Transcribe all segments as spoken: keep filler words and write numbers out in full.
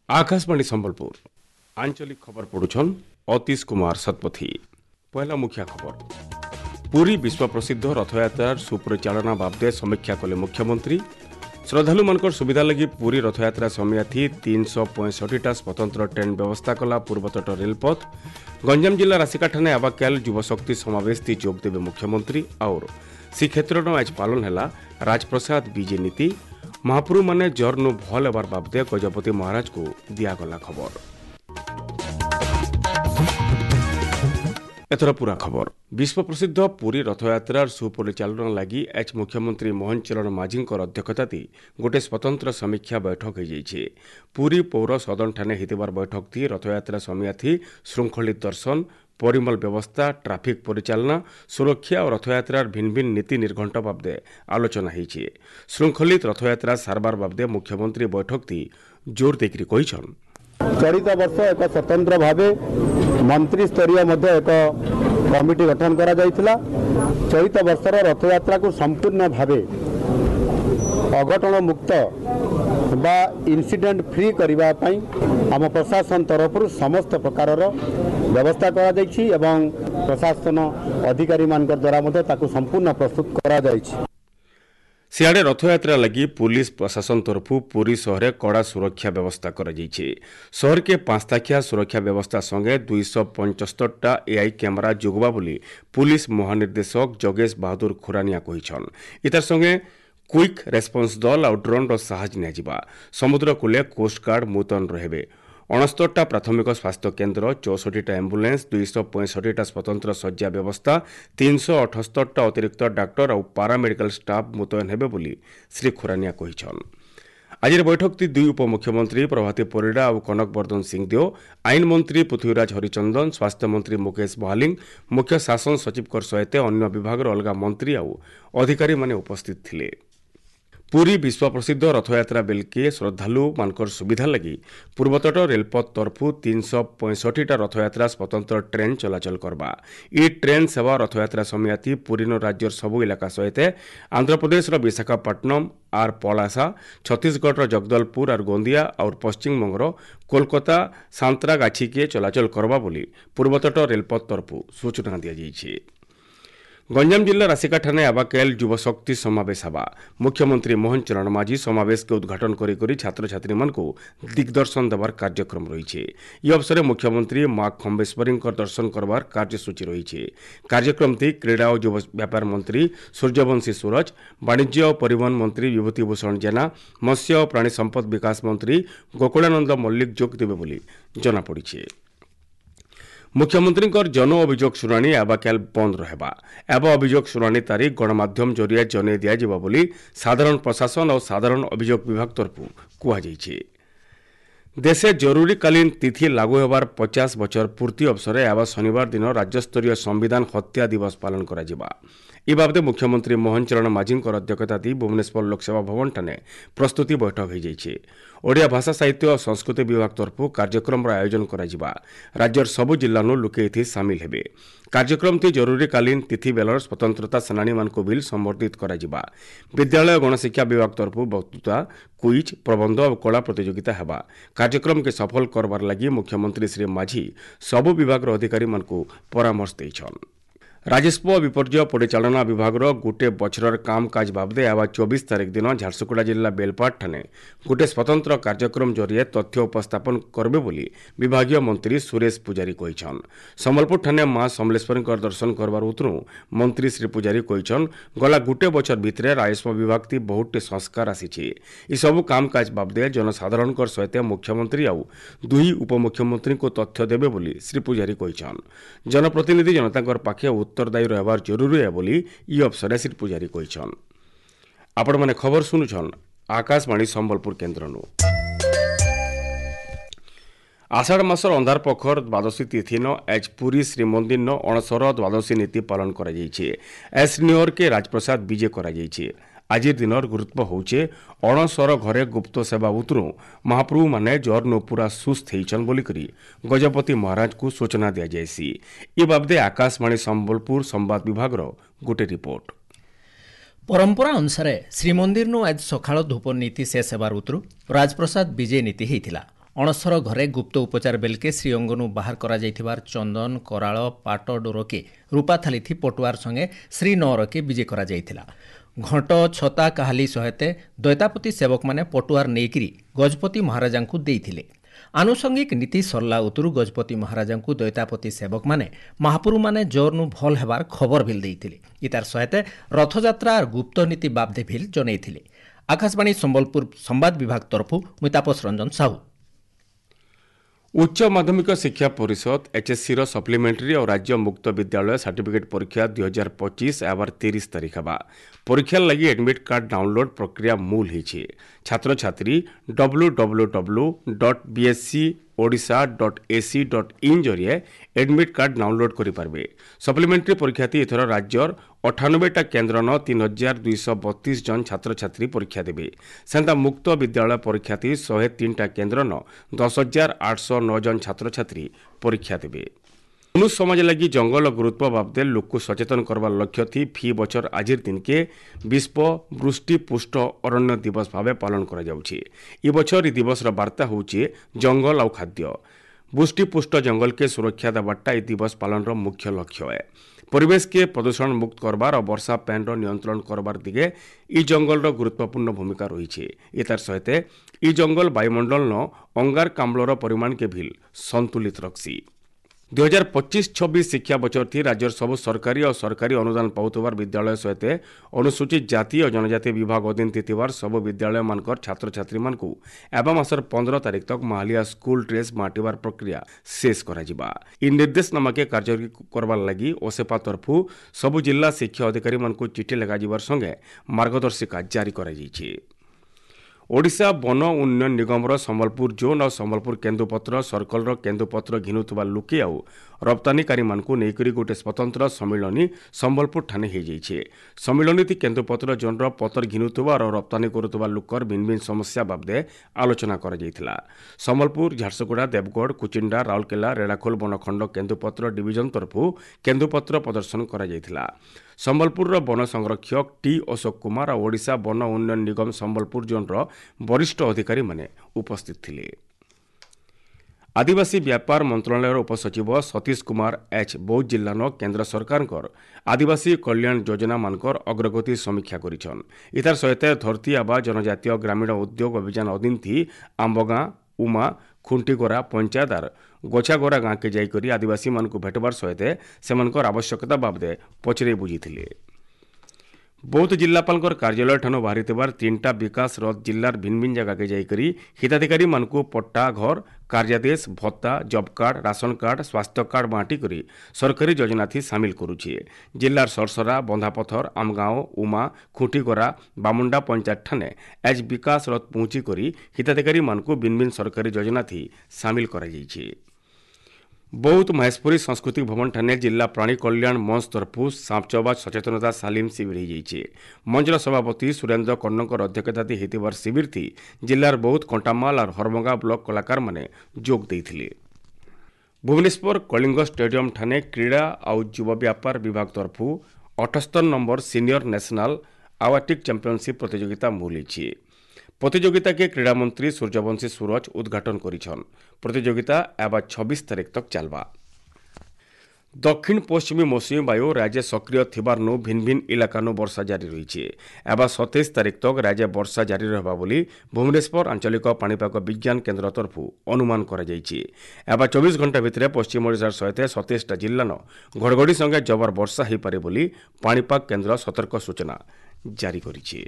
आकाशवाणी संबलपुर आंचलिक खबर पढ़ुछन अतीश कुमार शतपथी। पहला मुख्य खबर पुरी विश्व प्रसिद्ध रथयात्रार सुपरिचालना बाबदे समीक्षा कले मुख्यमंत्री। श्रद्धालु मानकर सुविधा लगी पुरी रथयात्रा समियाथी तीन सौ पैंसठटा स्वतंत्र ट्रेन व्यवस्था कला पूर्वतट रेलपथ। गंजाम जिला राशिकाठाने आवाक्याल युवशक्ति समावेश ती जोग देवे मुख्यमंत्री। और श्रीक्षेत्र आज पालन है राजप्रसाद विजे नीति। महाप्रभु माने जर नु भल हेबार बाबदे गजपति महाराज को दियागला खबर। एथर पूरा खबर विश्व प्रसिद्ध पुरी रथयात्रार सुपरिचालन लगी आज मुख्यमंत्री मोहन चरण माझी अध्यक्षता गोटे स्वतंत्र समीक्षा बैठक हो जाइए। पुरी पौर सदन ठाने हितबार बैठक थी रथयात्रा समियाथी श्रृंखलित दर्शन परिमल व्यवस्था ट्राफिक परिचालना सुरक्षा और रथयात्रार भिन्न भिन्न नीति निर्घंट बाबदे आलोचना होइछि। श्रृंखलित रथयात्रा सारबार बाबदे मुख्यमंत्री बैठक थी जोर देकरी कहिछन। चलित वर्ष एक स्वतंत्र भावे मंत्री स्तरीय मध्य एक कमिटी गठन करा जायतिला। चलित वर्षर रथयात्रा को संपूर्ण भावे अघटन मुक्त बा इनसीडेंट फ्री करबा पई आम प्रशासन तरफ समस्त प्रकार व्यवस्था करा जायछि एवं प्रशासन अधिकारी मान द्वारा मध्य ताकू संपूर्ण प्रस्तुत करा जायछि। सियाड़े रथयात्रा लगी पुलिस प्रशासन तरफ पुरी शहर कड़ा सुरक्षा व्यवस्था करा जायछि। शहर के पांच ताखिया सुरक्षा व्यवस्था संगे दुई सौ पंचस्तरटा एआई कैमेरा जोगवा बोली पुलिस महानिर्देशक जगेश बहादुर खुरानिया कहिछन। इतार संगे क्विक रेस्पॉन्स दल और ड्रोन रो साहाय्य नियाजिबा। समुद्र कूले कोस्टगार्ड मुतन रहिबे। अणस्तरटा प्राथमिक स्वास्थ्य केन्द्र चौसठीटा एम्बुलेंस दुई सौ पैंसठीटा स्वतंत्र शଯ୍या व्यवस्था तीन सौ अठस्तरटा अतिरिक्त डाक्टर और पारामेडिकल स्टाफ मुतयन हेबे बोली श्री खुरानिया कहिछन। आज बैठक ती दुई उपमुख्यमंत्री प्रभाती परिडा और कनक वर्धन सिंहदेव आईन मंत्री पृथ्वीराज हरिचंदन स्वास्थ्य मंत्री मुकेश बहालिंग मुख्य शासन सचिव सहित अन्य विभाग अलग मंत्री और अधिकारी माने उपस्थित थिले। पुरी विश्व प्रसिद्ध रथयात्रा बेलके श्रद्धालु मानकर सुविधा लगी पूर्वतट रेलपथ तरफु तीन सौ पैंसठीटा रथयात्रा स्वतंत्र ट्रेन चलाचल करबा। ई ट्रेन सेवा रथयात्रा समियाथी पुरीन राज्यर सबु इलाका सहित आंध्र प्रदेश विशाखापट्टनम आर पलासा छत्तीसगढ़ जगदलपुर और गोंदिया और पश्चिम बंगर कोलकाता सांतरागाछी के चलाचल करबा बोली पूर्वतट रेलपथ तरफु सूचना दिया जाइए। गंजाम जिला राशिकाठाने आवाक्याल युवशक्ति समावेश हवा मुख्यमंत्री मोहन चरण माझी समावेश के उद्घाटन करी करी छात्र छात्री मन को दिग्दर्शन देवार कार्यक्रम रही। यह अवसर में मुख्यमंत्री माँ खम्बेश्वरी दर्शन करवार कार्यसूची रही। कार्यक्रम थी क्रीड़ा और युव व्यापार मंत्री सूर्यवंशी सूरज वाणिज्य और परिवहन मंत्री विभूतिभूषण जेना मत्स्य और प्राणी संपद विकास मंत्री गोकुलानंद मल्लिक जोग देवे बोली जनापड़ी। मुख्यमंत्री जन अभियोग शुणाणी आवाक्याल बंद रहबा एवं अभियोग शुणाणी तारीख गणमाध्यम जरिया जन दिया बोली साधारण प्रशासन और साधारण अभियोग विभाग तरफ कहुई। देशे जरूरीकालीन तिथि लागू होबार पचास बछर पूर्ति अवसर एवं शनिवार दिन राज्यस्तरीय संविधान हत्या दिवस पालन करा जिबा। इ बाबदे मुख्यमंत्री मोहन चरण माझी अध्यक्षता दी भुवनेश्वर लोकसेवा भवन ठाने प्रस्तुति बैठक हो जाइए। ओडिया भाषा साहित्य और संस्कृति विभाग तरफ कार्यक्रम आयोजन करा जिबा। राज्यर सबु जिल्लानु लोके एथि सामिल हेबे। कार्यक्रम थी जरूरीकालीन तिथि बेलर स्वतंत्रता सेनानी मान को बिल संबर्धित करा जिबा। विद्यालय गणशिक्षा विभाग तरफ वक्तृता क्विज प्रबंध और कला प्रतियोगिता हेबा। कार्यक्रम के सफल करबार लगी मुख्यमंत्री श्री माझी सबु विभाग अधिकारी मान को परामर्श दैछन। राजस्व विपर्य परिचालना विभाग गोटे बछर काम काज बाबदे आवा चौबीस तारीख दिन झारसुगुड़ा जिला बेलपाट ठाने गोटे स्वतंत्र कार्यक्रम जरिए तथ्य उपस्थापन करबे बोली विभागीय मंत्री सुरेश पुजारी कहिछन। संबलपुर ठाने मां समलेश्वरी दर्शन करबार उतरू मंत्री श्री पुजारी कहिछन गला गोटे बछर भितरे राजस्व विभाग ती बहुत संस्कार आसीछि। इ सबु काम काज बाबदे जनसाधारण सहित मुख्यमंत्री आउ दुई उपमुख्यमंत्री को तथ्य देबे बोली श्री पुजारी कहिछन। जनप्रतिनिधि जनता पाखे उत्तरदायी रहबार जरूरी है बोली इ अवसर श्री पुजारी कहिछन। आपण माने खबर सुनुछन आकाशवाणी संबलपुर केन्द्रनु। आषाढ़ मासर अंधार पखर द्वादशी तिथि न आज पुरी श्रीमंदिर न अणसर द्वादशी नीति पालन करा जाइछे। एसनियर के राजप्रसाद विजे करा जाइछे। आज दिन गुरुत्व होचे अणसर घरे गुप्त सेवा उतरू महाप्रभु माने जर नो पूरा सुस्थ होइछन बोली करी गजपति महाराज को सूचना दिया जायसी। ए बाबदे आकाशवाणी संबलपुर संवाद विभाग गोटे रिपोर्ट। परंपरा अनुसार श्रीमंदिर नु आज सकाळ धूप नीति शेष हेबार उतरू राजप्रसाद विजय नीति हेतिला। ଅଣସର ଘରେ ଗୁପ୍ତ ଉପଚାର ବେଲକେ ଶ୍ରୀଅଙ୍ଗନୁ ବାହାର କରାଯାଇଥିବାର ଚନ୍ଦନ କରାଳ ପାଟ ଡୋରକେ ରୂପା ଥାଲିଥି ପଟୁଆର ସଙ୍ଗେ ଶ୍ରୀ ନଅରକେ ବିଜେ କରାଯାଇଥିଲା। ଘଣ୍ଟ ଛତା କାହାଲି ସହିତେ ଦୈତାପତି ସେବକମାନେ ପଟୁଆର ନେଇକିରି ଗଜପତି ମହାରାଜାଙ୍କୁ ଦେଇଥିଲେ। ଆନୁଷଙ୍ଗିକ ନୀତି ସରଲା ଉତରୁ ଗଜପତି ମହାରାଜାଙ୍କୁ ଦୈତାପତି ସେବକମାନେ ମହାପୁରୁମାନେ ଜୋରନୁ ଭଲ ହେବାର ଖବର ଭିଲ ଦେଇଥିଲେ। ଇତାର ସହିତେ ରଥଯାତ୍ରା ଆର୍ ଗୁପ୍ତ ନୀତି ବାବଦେ ଭିଲ ଜଣେଇଥିଲେ। ଆକାଶବାଣୀ ସମ୍ବଲପୁର ସମ୍ବାଦ ବିଭାଗ ତରଫରୁ ମୁଁ ତାପସ ରଞ୍ଜନ ସାହୁ। उच्च माध्यमिक शिक्षा परिषद एचएससी रो सप्लीमेंटरी और राज्य मुक्त विद्यालय सर्टिफिकेट परीक्षा दुई हजार पच्चीस एवं तीस तारीख बा परीक्षा लगी एडमिट कार्ड डाउनलोड प्रक्रिया मूल होती। छात्र छात्री W W W dot BSC Odisha dot AC dot IN जरिए एडमिट कार्ड डाउनलोड करेंगे। सप्लीमेंटरी परीक्षार्थी एथर राज्यर अठानबेटा केन्द्र न तीन हजार दुईश बतीस जन छात्र छात्री परीक्षा देवे। सेंता मुक्त विद्यालय परीक्षार्थी शहे तीन टा केन्द्र न दस हजार आठश नौ जन छात्र छात्री परीक्षा देवे। मनुष्य समाज लगी जंगल गुरुत्व बाबदे लोक सचेतन करवार लक्ष्य थी फी बचर आजिर दिन के विश्व वृष्टि पुष्ट अरण्य दिवस भाव पालन करा जाउछि। ई बछर ई दिवस वार्ता होउछि जंगल और खाद्य। पुष्टिपुष्ट जंगल के सुरक्षा देवाटा यह दिवस पालन मुख्य लक्ष्य है। परिवेश के प्रदूषण मुक्त करबार और वर्षा पैन नियंत्रण करबार दिगे ई जंगल गुरुत्वपूर्ण भूमिका रही है। तार सहित ई जंगल वायुमंडल न अंगारकाम्लर परिमाण के भी संतुलित रखसी। दुई हजार पच्चीस छब्बीस शिक्षा बचर थी राज्यर सबु सरकारी और सरकारी अनुदान पाउतबार विद्यालय सहित अनुसूचित जाति और जनजाति विभाग अधीन थितिबार सबु विद्यालय मानकर छात्र छात्री मानकु एवं मासर पंद्रह तारीख तक माहालिया स्कूल ड्रेस बांटिबार प्रक्रिया शेष करा जिबा। इ निर्देशनामा के कार्यकारी करबार लगी ओसेपा तरफु सबु जिला शिक्षा अधिकारी मानकु चिठी लगा जिबार संगे मार्गदर्शिका जारी करा जायछि। ओडिशा वन उन्नयन निगमर संबलपुर जोन और संबलपुर केन्दुपत्र सर्कलर केन्दुपत्र घिनुवा लुके आउ रप्तानीकारी मानकु नेकरी गोटे स्वतंत्र सम्मिलनी संबलपुर ठाने हो जाइए। सम्मिलनी थी केन्दुपत्र जोनर पतर घिनुवा और रप्तानी करुवा लुकर भिन्न भिन्न समस्या बाबदे आलोचना करा जायथिला। संबलपुर झारसुगुड़ा देवगढ़ कुचिंडा राउरकेला रेड़ाखोल बनखंड केन्दुपत्र डिविजन तरफु केन्दुपत्र प्रदर्शन करा जायथिला। संबलपुर वन संरक्षक टी अशोक कुमार और ओडिशा वन उन्नयन निगम संबलपुर जोनर वरिष्ठ अधिकारी माने उपस्थित थिले। आदिवासी व्यापार मंत्रालय उपसचिव सतीश कुमार एच बौद्ध जिल्ला केन्द्र सरकार आदिवासी कल्याण योजना मानकर अग्रगति समीक्षा करिछन। इतार सहित धरती आबा जनजातीय ग्रामीण उद्योग अभियान अधीन थी आंबगां उमा खुंटीगोरा पंचायतार गोछागोरा गाँ के जाइकरी आदिवासी मानकु भेटबार सहित सेमानकर आवश्यकता बाबदे पचरे बुझीथिले। बौद्ध जिलापाल कार्यालय ठानु बाहरी तीन टा विकास रथ जिलार भिन्न भिन्न जगह के जाइकरी हिताधिकारी मानकु पट्टा घर कार्यादेश भत्ता जॉब कार्ड राशन कार्ड स्वास्थ्य कार्ड बांटी करी सरकारी योजना थी सामिल करुछे। जिलार सरसरा बंधापथर आमगांव उमा खुंटीगोरा बामुंडा पंचायत ठाने आज विकास रथ पहुंची करी हिताधिकारी मानकु भिन्न भिन्न सरकारी योजना थी सामिल करा जाइछे। बौद्ध महेशपुरी सांस्कृतिक भवन ठाने जिला प्राणी कल्याण मंच तरफु सांपचौबा सचेतनता सालिम शिविर हो जाइए। मंचर सभापति सुरेन्द्र कन्नकर अध्यक्षता होतिबार शिविर थी जिलार बौद्ध कंटामाल और हरमगा ब्लॉक कलाकार माने जोग देइथिले। भुवनेश्वर कलिंग स्टेडियम ठाने क्रीड़ा और युवा व्यापार विभाग तरफु अठहत्तर number senior national aquatic championship प्रतियोगिता मूली। प्रतियोगिता के क्रीड़ा मंत्री सूर्यवंशी सूरज उद्घाटन करिछन। प्रतियोगिता एवं छब्बीस तारीख तक चलबा। दक्षिण पश्चिमी मौसुमी वायु राज्य सक्रिय थिबार नु भिन्न भिन्न इलाकानु वर्षा जारी रही एवं सत्ताईस तारीख तक राज्य वर्षा जारी रहबा बोली भुवनेश्वर आंचलिक पाणीपाग विज्ञान केन्द्र तरफु अनुमान करा जायछि। एवं चौबीस घंटा भितर पश्चिम ओडिशार सहित सत्ताईस टा जिल्लान घड़घड़ी संगे जबर वर्षा हो पारे बोली पाणीपाग केन्द्र सतर्क सूचना जारी करिछि।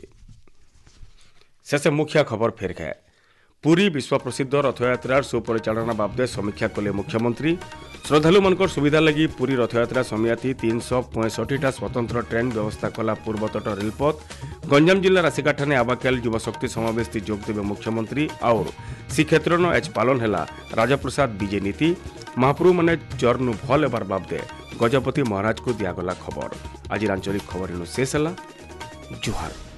शेष मुख्य खबर फेर है पुरी विश्व प्रसिद्ध रथयात्रार सुपरिचालना बाबदे समीक्षा कले मुख्यमंत्री। श्रद्धालु मनकर सुविधा लगी पुरी रथयात्रा समियाती तीन सौ पैंसठी टा स्वतंत्र ट्रेन व्यवस्था कला पूर्वतट रेलपथ। गंजाम जिला राशिकाठाने आबाकेल युवशक्ति समावेश जोग देवे मुख्यमंत्री और श्रीक्षेत्र एच पालन है राजप्रसाद विजय नीति। महाप्रभु मैंने जर्नु भल हेबार बाबदे गजपति महाराज को दिगला खबर। आज आंचलिक खबर शेष है। जुहार।